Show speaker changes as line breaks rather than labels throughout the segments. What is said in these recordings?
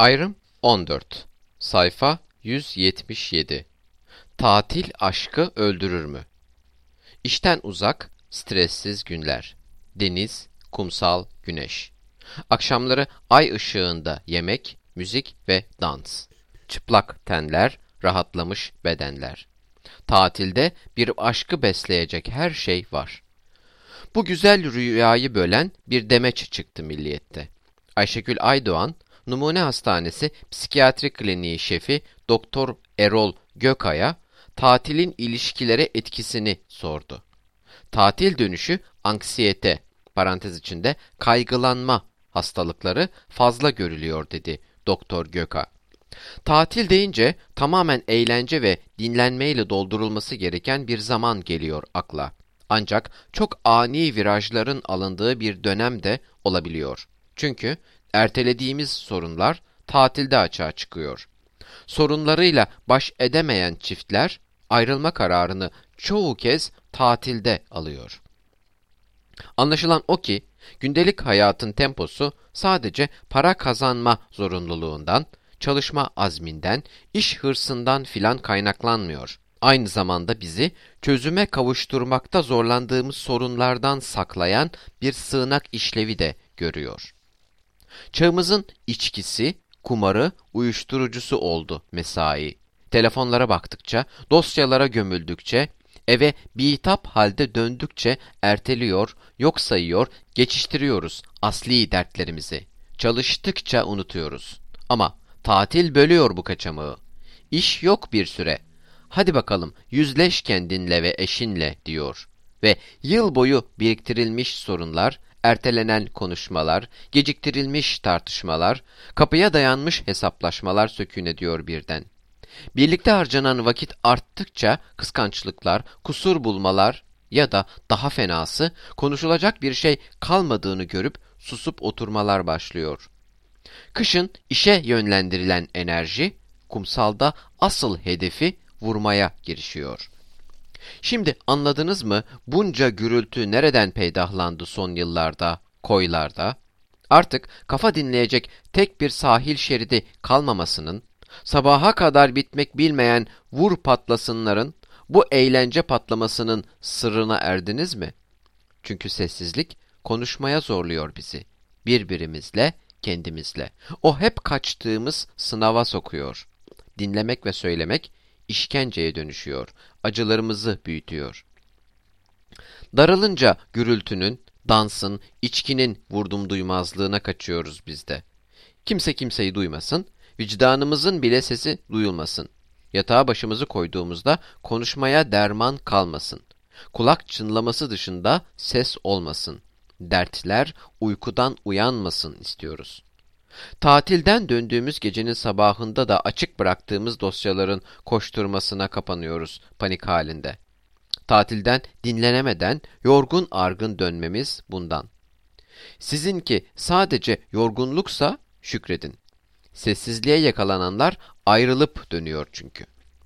Ayrım 14. Sayfa 177. Tatil aşkı öldürür mü? İşten uzak, stressiz günler. Deniz, kumsal, güneş. Akşamları ay ışığında yemek, müzik ve dans. Çıplak tenler, rahatlamış bedenler. Tatilde bir aşkı besleyecek her şey var. Bu güzel rüyayı bölen bir demeç çıktı Milliyet'te. Ayşegül Aydoğan, Numune Hastanesi Psikiyatri Kliniği şefi Doktor Erol Gökay'a tatilin ilişkilere etkisini sordu. Tatil dönüşü anksiyete, parantez içinde kaygılanma hastalıkları fazla görülüyor dedi Doktor Göka. Tatil deyince tamamen eğlence ve dinlenmeyle doldurulması gereken bir zaman geliyor akla. Ancak çok ani virajların alındığı bir dönem de olabiliyor. Çünkü ertelediğimiz sorunlar tatilde açığa çıkıyor. Sorunlarıyla baş edemeyen çiftler ayrılma kararını çoğu kez tatilde alıyor. Anlaşılan o ki gündelik hayatın temposu sadece para kazanma zorunluluğundan, çalışma azminden, iş hırsından filan kaynaklanmıyor. Aynı zamanda bizi çözüme kavuşturmakta zorlandığımız sorunlardan saklayan bir sığınak işlevi de görüyor. Çağımızın içkisi, kumarı, uyuşturucusu oldu mesai. Telefonlara baktıkça, dosyalara gömüldükçe, eve bitap halde döndükçe erteliyor, yok sayıyor, geçiştiriyoruz asli dertlerimizi. Çalıştıkça unutuyoruz. Ama tatil bölüyor bu kaçamağı. İş yok bir süre. Hadi bakalım yüzleş kendinle ve eşinle diyor. Ve yıl boyu biriktirilmiş sorunlar, ertelenen konuşmalar, geciktirilmiş tartışmalar, kapıya dayanmış hesaplaşmalar sökün ediyor birden. Birlikte harcanan vakit arttıkça kıskançlıklar, kusur bulmalar ya da daha fenası konuşulacak bir şey kalmadığını görüp susup oturmalar başlıyor. Kışın işe yönlendirilen enerji, kumsalda asıl hedefi vurmaya girişiyor. Şimdi anladınız mı bunca gürültü nereden peydahlandı son yıllarda, koylarda? Artık kafa dinleyecek tek bir sahil şeridi kalmamasının, sabaha kadar bitmek bilmeyen vur patlasınların, bu eğlence patlamasının sırrına erdiniz mi? Çünkü sessizlik konuşmaya zorluyor bizi. Birbirimizle, kendimizle. O hep kaçtığımız sınava sokuyor. Dinlemek ve söylemek işkenceye dönüşüyor. Acılarımızı büyütüyor. Daralınca gürültünün, dansın, içkinin vurdumduymazlığına kaçıyoruz biz de. Kimse kimseyi duymasın, vicdanımızın bile sesi duyulmasın. Yatağa başımızı koyduğumuzda konuşmaya derman kalmasın. Kulak çınlaması dışında ses olmasın. Dertler uykudan uyanmasın istiyoruz. Tatilden döndüğümüz gecenin sabahında da açık bıraktığımız dosyaların koşturmasına kapanıyoruz panik halinde. Tatilden dinlenemeden yorgun argın dönmemiz bundan. Sizinki sadece yorgunluksa şükredin. Sessizliğe yakalananlar ayrılıp dönüyor çünkü.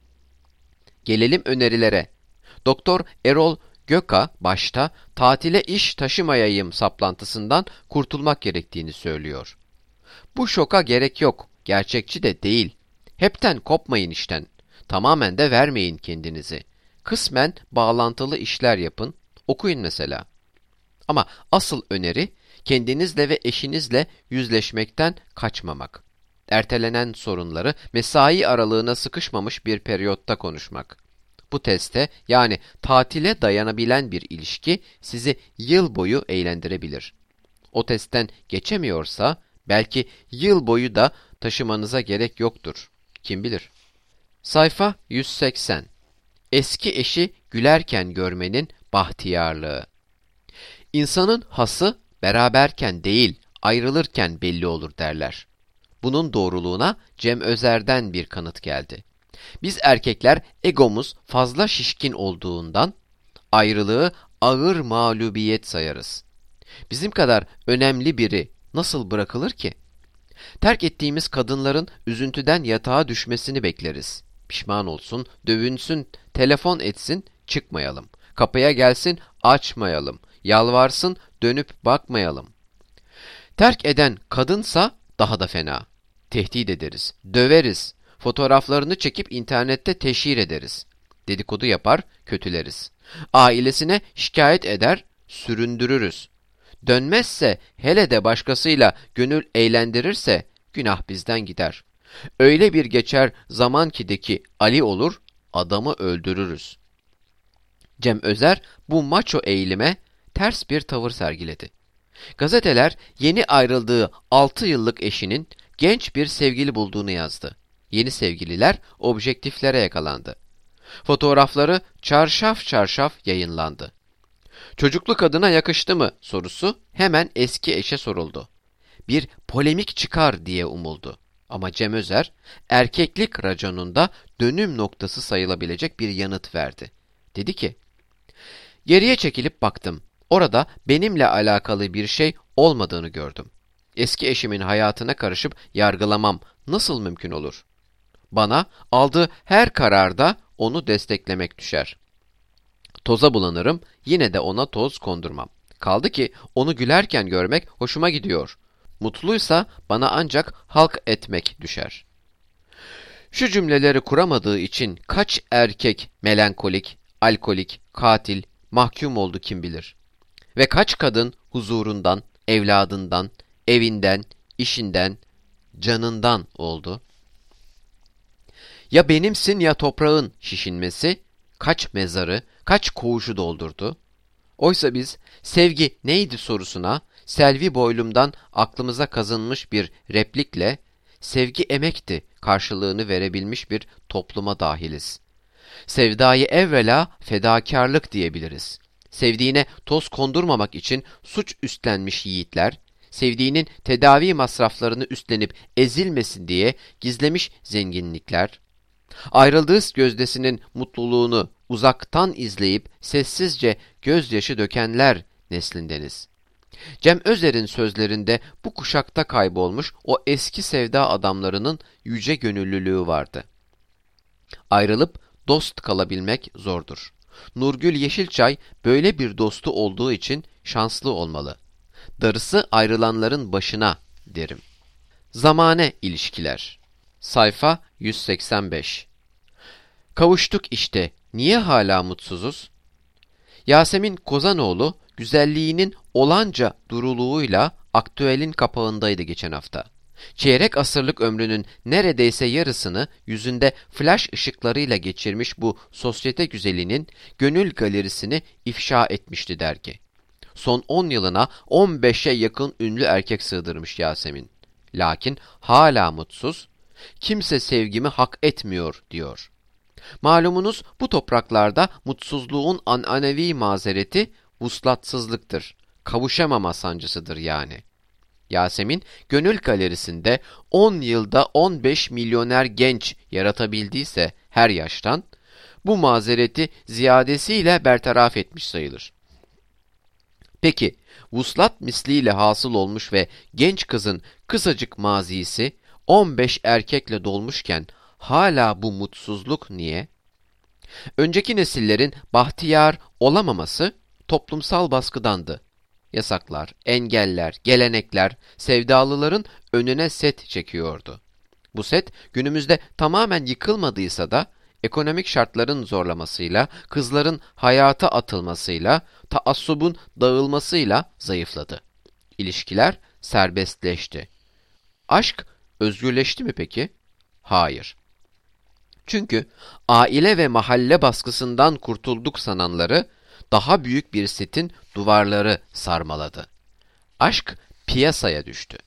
Gelelim önerilere. Doktor Erol Göka başta tatile iş taşımayayım saplantısından kurtulmak gerektiğini söylüyor. Bu şoka gerek yok, gerçekçi de değil. Hepten kopmayın işten, tamamen de vermeyin kendinizi. Kısmen bağlantılı işler yapın, okuyun mesela. Ama asıl öneri kendinizle ve eşinizle yüzleşmekten kaçmamak. Ertelenen sorunları mesai aralığına sıkışmamış bir periyotta konuşmak. Bu teste yani tatile dayanabilen bir ilişki sizi yıl boyu eğlendirebilir. O testten geçemiyorsa belki yıl boyu da taşımanıza gerek yoktur. Kim bilir? Sayfa 180. Eski eşi gülerken görmenin bahtiyarlığı. İnsanın hası beraberken değil, ayrılırken belli olur derler. Bunun doğruluğuna Cem Özer'den bir kanıt geldi. Biz erkekler egomuz fazla şişkin olduğundan ayrılığı ağır mağlubiyet sayarız. Bizim kadar önemli biri nasıl bırakılır ki? Terk ettiğimiz kadınların üzüntüden yatağa düşmesini bekleriz. Pişman olsun, dövünsün, telefon etsin, çıkmayalım. Kapıya gelsin, açmayalım. Yalvarsın, dönüp bakmayalım. Terk eden kadınsa daha da fena. Tehdit ederiz, döveriz, fotoğraflarını çekip internette teşhir ederiz. Dedikodu yapar, kötüleriz. Ailesine şikayet eder, süründürürüz. Dönmezse, hele de başkasıyla gönül eğlendirirse, günah bizden gider. Öyle bir geçer zaman ki de ki Ali olur, adamı öldürürüz. Cem Özer bu maço eğilime ters bir tavır sergiledi. Gazeteler yeni ayrıldığı 6 yıllık eşinin genç bir sevgili bulduğunu yazdı. Yeni sevgililer objektiflere yakalandı. Fotoğrafları çarşaf çarşaf yayınlandı. Çocuklu kadına yakıştı mı sorusu hemen eski eşe soruldu. Bir polemik çıkar diye umuldu. Ama Cem Özer, erkeklik raconunda dönüm noktası sayılabilecek bir yanıt verdi. Dedi ki, geriye çekilip baktım. Orada benimle alakalı bir şey olmadığını gördüm. Eski eşimin hayatına karışıp yargılamam nasıl mümkün olur? Bana aldığı her kararda onu desteklemek düşer. Toza bulanırım, yine de ona toz kondurmam. Kaldı ki onu gülerken görmek hoşuma gidiyor. Mutluysa bana ancak halk etmek düşer. Şu cümleleri kuramadığı için kaç erkek melankolik, alkolik, katil, mahkum oldu kim bilir. Ve kaç kadın huzurundan, evladından, evinden, işinden, canından oldu. Ya benimsin ya toprağın şişinmesi, kaç mezarı, kaç koğuşu doldurdu. Oysa biz sevgi neydi sorusuna Selvi Boylum'dan aklımıza kazınmış bir replikle sevgi emekti karşılığını verebilmiş bir topluma dahiliz. Sevdayı evvela fedakarlık diyebiliriz. Sevdiğine toz kondurmamak için suç üstlenmiş yiğitler, sevdiğinin tedavi masraflarını üstlenip ezilmesin diye gizlemiş zenginlikler, ayrıldığı gözdesinin mutluluğunu uzaktan izleyip sessizce gözyaşı dökenler neslindeniz. Cem Özer'in sözlerinde bu kuşakta kaybolmuş o eski sevda adamlarının yüce gönüllülüğü vardı. Ayrılıp dost kalabilmek zordur. Nurgül Yeşilçay böyle bir dostu olduğu için şanslı olmalı. Darısı ayrılanların başına derim. Zamane ilişkiler. Sayfa 185. Kavuştuk işte. Niye hala mutsuzuz? Yasemin Kozanoğlu güzelliğinin olanca duruluğuyla Aktüel'in kapağındaydı geçen hafta. Çeyrek asırlık ömrünün neredeyse yarısını yüzünde flash ışıklarıyla geçirmiş bu sosyete güzelinin gönül galerisini ifşa etmişti dergi. Son 10 yılına 15'e yakın ünlü erkek sığdırmış Yasemin. Lakin hala mutsuz, kimse sevgimi hak etmiyor diyor. Malumunuz bu topraklarda mutsuzluğun ananevi mazereti vuslatsızlıktır. Kavuşamama sancısıdır yani. Yasemin, gönül galerisinde 10 yılda 15 milyoner genç yaratabildiyse her yaştan, bu mazereti ziyadesiyle bertaraf etmiş sayılır. Peki, vuslat misliyle hasıl olmuş ve genç kızın kısacık mazisi 15 erkekle dolmuşken hala bu mutsuzluk niye? Önceki nesillerin bahtiyar olamaması toplumsal baskıdandı. Yasaklar, engeller, gelenekler sevdalıların önüne set çekiyordu. Bu set günümüzde tamamen yıkılmadıysa da ekonomik şartların zorlamasıyla, kızların hayata atılmasıyla, taassubun dağılmasıyla zayıfladı. İlişkiler serbestleşti. Aşk özgürleşti mi peki? Hayır. Çünkü aile ve mahalle baskısından kurtulduk sananları daha büyük bir setin duvarları sarmaladı. Aşk piyasaya düştü.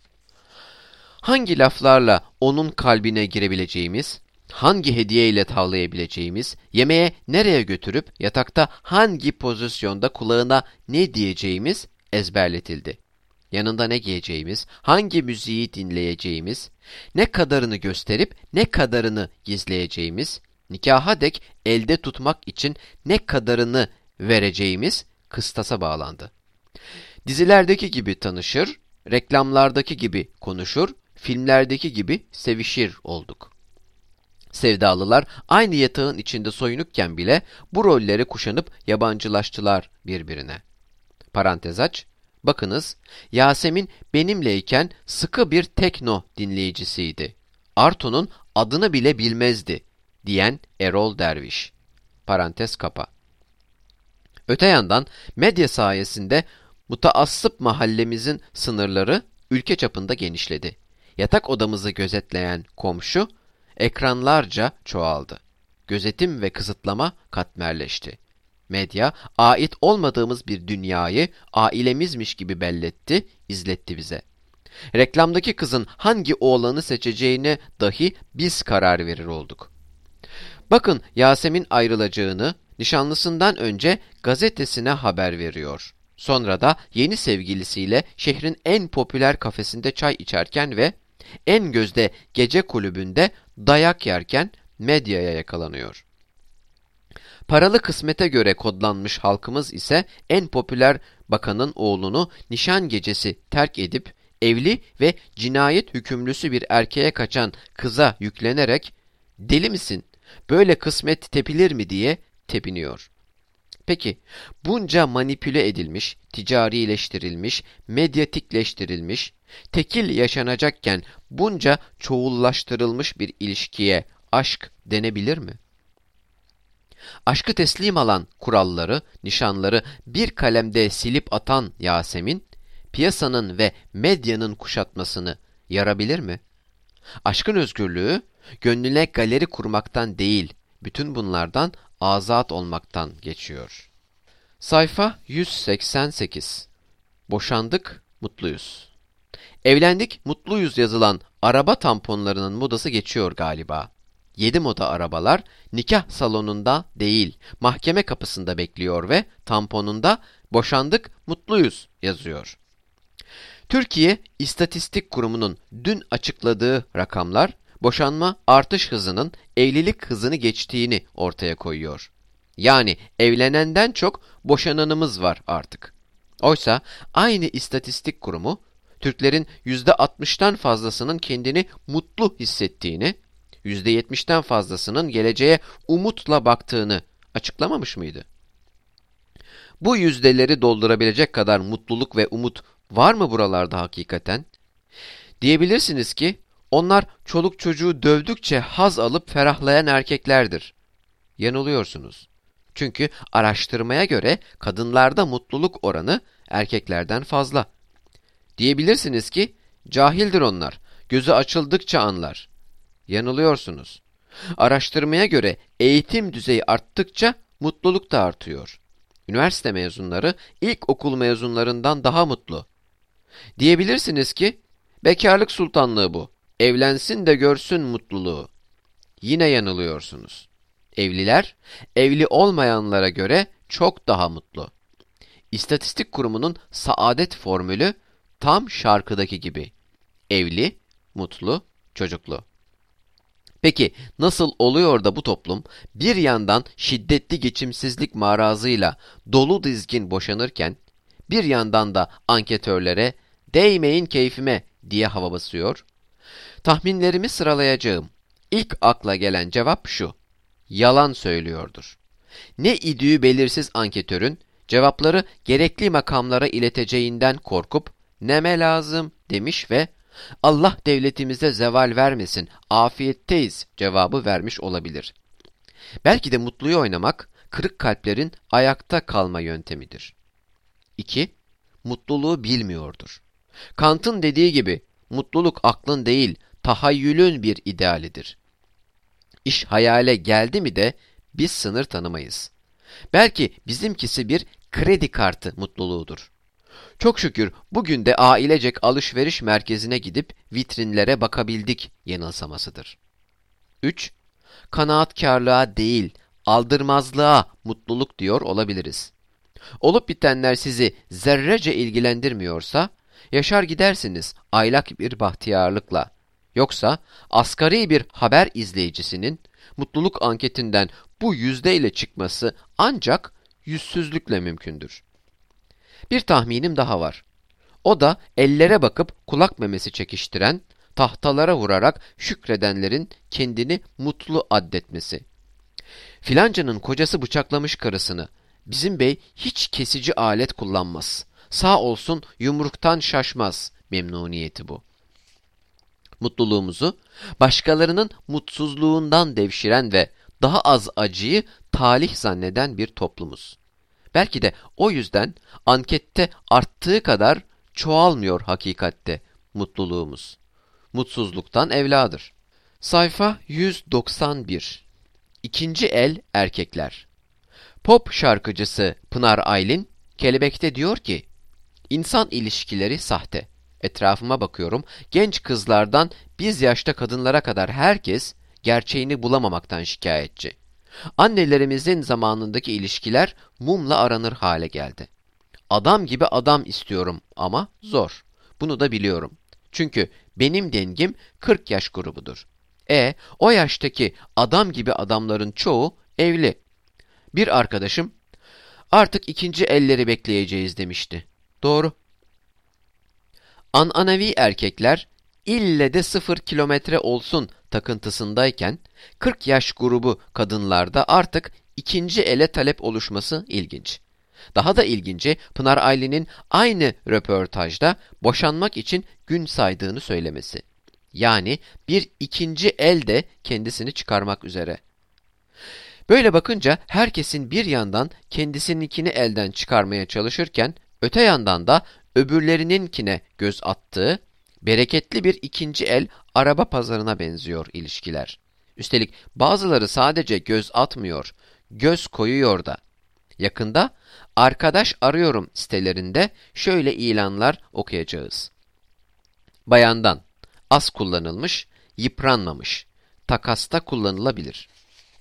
Hangi laflarla onun kalbine girebileceğimiz, hangi hediyeyle tavlayabileceğimiz, yemeğe nereye götürüp yatakta hangi pozisyonda kulağına ne diyeceğimiz ezberletildi. Yanında ne giyeceğimiz, hangi müziği dinleyeceğimiz, ne kadarını gösterip ne kadarını gizleyeceğimiz, nikaha dek elde tutmak için ne kadarını vereceğimiz kıstasa bağlandı. Dizilerdeki gibi tanışır, reklamlardaki gibi konuşur, filmlerdeki gibi sevişir olduk. Sevdalılar aynı yatağın içinde soyunukken bile bu rolleri kuşanıp yabancılaştılar birbirine. Parantez aç. Bakınız, Yasemin benimleyken sıkı bir tekno dinleyicisiydi. Arto'nun adını bile bilmezdi diyen Erol Derviş. Parantez kapa. Öte yandan medya sayesinde mutaassıp mahallemizin sınırları ülke çapında genişledi. Yatak odamızı gözetleyen komşu ekranlarca çoğaldı. Gözetim ve kısıtlama katmerleşti. Medya, ait olmadığımız bir dünyayı ailemizmiş gibi belletti, izletti bize. Reklamdaki kızın hangi oğlanı seçeceğine dahi biz karar verir olduk. Bakın Yasemin ayrılacağını nişanlısından önce gazetesine haber veriyor. Sonra da yeni sevgilisiyle şehrin en popüler kafesinde çay içerken ve en gözde gece kulübünde dayak yerken medyaya yakalanıyor. Paralı kısmete göre kodlanmış halkımız ise en popüler bakanın oğlunu nişan gecesi terk edip evli ve cinayet hükümlüsü bir erkeğe kaçan kıza yüklenerek "Deli misin? Böyle kısmet tepilir mi?" diye tepiniyor. Peki bunca manipüle edilmiş, ticarileştirilmiş, medyatikleştirilmiş, tekil yaşanacakken bunca çoğullaştırılmış bir ilişkiye aşk denebilir mi? Aşkı teslim alan kuralları, nişanları bir kalemde silip atan Yasemin, piyasanın ve medyanın kuşatmasını yarabilir mi? Aşkın özgürlüğü, gönlüne galeri kurmaktan değil, bütün bunlardan azat olmaktan geçiyor. Sayfa 188. Boşandık, mutluyuz. Evlendik, mutluyuz yazılan araba tamponlarının modası geçiyor galiba. 7 moda arabalar nikah salonunda değil, mahkeme kapısında bekliyor ve tamponunda "Boşandık, mutluyuz" yazıyor. Türkiye İstatistik Kurumu'nun dün açıkladığı rakamlar, boşanma artış hızının evlilik hızını geçtiğini ortaya koyuyor. Yani evlenenden çok boşananımız var artık. Oysa aynı İstatistik Kurumu, Türklerin %60'tan fazlasının kendini mutlu hissettiğini, %70'ten fazlasının geleceğe umutla baktığını açıklamamış mıydı? Bu yüzdeleri doldurabilecek kadar mutluluk ve umut var mı buralarda hakikaten? Diyebilirsiniz ki, onlar çoluk çocuğu dövdükçe haz alıp ferahlayan erkeklerdir. Yanılıyorsunuz. Çünkü araştırmaya göre kadınlarda mutluluk oranı erkeklerden fazla. Diyebilirsiniz ki, cahildir onlar, gözü açıldıkça anlar. Yanılıyorsunuz. Araştırmaya göre eğitim düzeyi arttıkça mutluluk da artıyor. Üniversite mezunları ilkokul mezunlarından daha mutlu. Diyebilirsiniz ki, bekarlık sultanlığı bu, evlensin de görsün mutluluğu. Yine yanılıyorsunuz. Evliler, evli olmayanlara göre çok daha mutlu. İstatistik Kurumu'nun saadet formülü tam şarkıdaki gibi. Evli, mutlu, çocuklu. Peki nasıl oluyor da bu toplum bir yandan şiddetli geçimsizlik marazıyla dolu dizgin boşanırken, bir yandan da anketörlere "değmeyin keyfime" diye hava basıyor? Tahminlerimi sıralayacağım. İlk akla gelen cevap şu: yalan söylüyordur. Ne idüğü belirsiz anketörün cevapları gerekli makamlara ileteceğinden korkup "neme lazım" demiş ve "Allah devletimize zeval vermesin, afiyetteyiz" cevabı vermiş olabilir. Belki de mutluyu oynamak, kırık kalplerin ayakta kalma yöntemidir. 2. Mutluluğu bilmiyordur. Kant'ın dediği gibi, mutluluk aklın değil, tahayyülün bir idealidir. İş hayale geldi mi de biz sınır tanımayız. Belki bizimkisi bir kredi kartı mutluluğudur. Çok şükür bugün de ailecek alışveriş merkezine gidip vitrinlere bakabildik yanılsamasıdır. 3. Kanaatkarlığa değil, aldırmazlığa mutluluk diyor olabiliriz. Olup bitenler sizi zerrece ilgilendirmiyorsa, yaşar gidersiniz aylak bir bahtiyarlıkla. Yoksa asgari bir haber izleyicisinin mutluluk anketinden bu yüzdeyle çıkması ancak yüzsüzlükle mümkündür. Bir tahminim daha var. O da ellere bakıp kulak memesi çekiştiren, tahtalara vurarak şükredenlerin kendini mutlu addetmesi. Filancanın kocası bıçaklamış karısını. Bizim bey hiç kesici alet kullanmaz. Sağ olsun yumruktan şaşmaz. Memnuniyeti bu. Mutluluğumuzu başkalarının mutsuzluğundan devşiren ve daha az acıyı talih zanneden bir toplumuz. Belki de o yüzden ankette arttığı kadar çoğalmıyor hakikatte mutluluğumuz. Mutsuzluktan evladır. Sayfa 191. İkinci el erkekler. Pop şarkıcısı Pınar Aylin, Kelebek'te diyor ki, İnsan ilişkileri sahte. Etrafıma bakıyorum, genç kızlardan biz yaşta kadınlara kadar herkes gerçeğini bulamamaktan şikayetçi. Annelerimizin zamanındaki ilişkiler mumla aranır hale geldi. Adam gibi adam istiyorum ama zor. Bunu da biliyorum. Çünkü benim dengim 40 yaş grubudur. O yaştaki adam gibi adamların çoğu evli. Bir arkadaşım, artık ikinci elleri bekleyeceğiz demişti. Doğru. Ananevi erkekler ille de 0 kilometre olsun takıntısındayken 40 yaş grubu kadınlarda artık ikinci ele talep oluşması ilginç. Daha da ilginci Pınar Aylin'in aynı röportajda boşanmak için gün saydığını söylemesi. Yani bir ikinci el de kendisini çıkarmak üzere. Böyle bakınca herkesin bir yandan kendisininkini elden çıkarmaya çalışırken öte yandan da öbürlerininkine göz attığı bereketli bir ikinci el araba pazarına benziyor ilişkiler. Üstelik bazıları sadece göz atmıyor, göz koyuyor da. Yakında arkadaş arıyorum sitelerinde şöyle ilanlar okuyacağız. Bayandan, az kullanılmış, yıpranmamış, takasta kullanılabilir.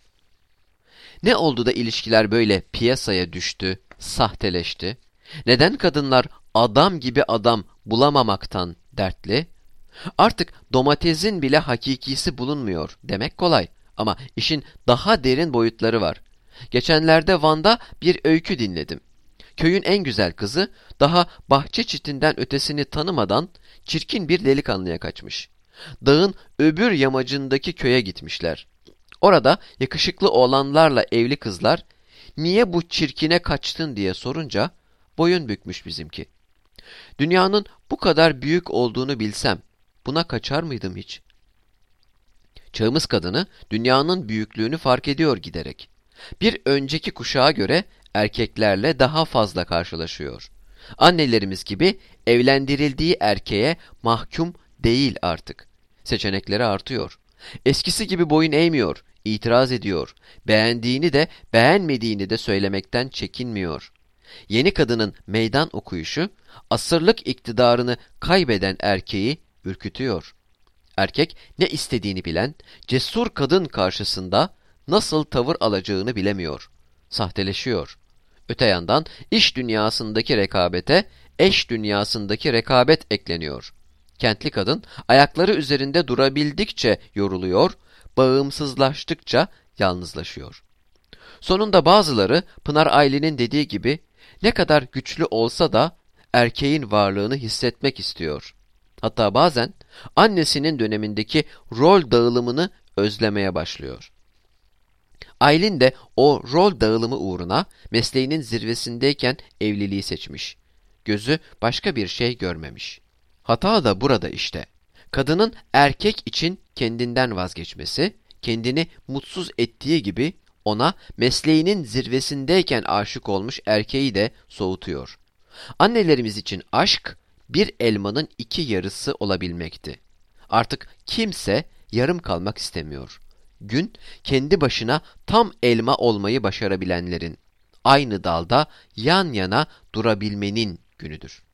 Ne oldu da ilişkiler böyle piyasaya düştü, sahteleşti? Neden kadınlar adam gibi adam bulamamaktan dertli? Artık domatesin bile hakikisi bulunmuyor demek kolay. Ama işin daha derin boyutları var. Geçenlerde Van'da bir öykü dinledim. Köyün en güzel kızı daha bahçe çitinden ötesini tanımadan çirkin bir delikanlıya kaçmış. Dağın öbür yamacındaki köye gitmişler. Orada yakışıklı oğlanlarla evli kızlar niye bu çirkine kaçtın diye sorunca boyun bükmüş bizimki. Dünyanın bu kadar büyük olduğunu bilsem buna kaçar mıydım hiç? Çağımız kadını dünyanın büyüklüğünü fark ediyor giderek. Bir önceki kuşağa göre erkeklerle daha fazla karşılaşıyor. Annelerimiz gibi evlendirildiği erkeğe mahkum değil artık. Seçenekleri artıyor. Eskisi gibi boyun eğmiyor, itiraz ediyor. Beğendiğini de beğenmediğini de söylemekten çekinmiyor. Yeni kadının meydan okuyuşu, asırlık iktidarını kaybeden erkeği ürkütüyor. Erkek ne istediğini bilen, cesur kadın karşısında nasıl tavır alacağını bilemiyor. Sahteleşiyor. Öte yandan iş dünyasındaki rekabete, eş dünyasındaki rekabet ekleniyor. Kentli kadın ayakları üzerinde durabildikçe yoruluyor, bağımsızlaştıkça yalnızlaşıyor. Sonunda bazıları Pınar Aylin'in dediği gibi ne kadar güçlü olsa da erkeğin varlığını hissetmek istiyor. Hatta bazen annesinin dönemindeki rol dağılımını özlemeye başlıyor. Aylin de o rol dağılımı uğruna mesleğinin zirvesindeyken evliliği seçmiş. Gözü başka bir şey görmemiş. Hata da burada işte. Kadının erkek için kendinden vazgeçmesi, kendini mutsuz ettiği gibi ona mesleğinin zirvesindeyken aşık olmuş erkeği de soğutuyor. Annelerimiz için aşk, bir elmanın iki yarısı olabilmekti. Artık kimse yarım kalmak istemiyor. Gün, kendi başına tam elma olmayı başarabilenlerin, aynı dalda yan yana durabilmenin günüdür.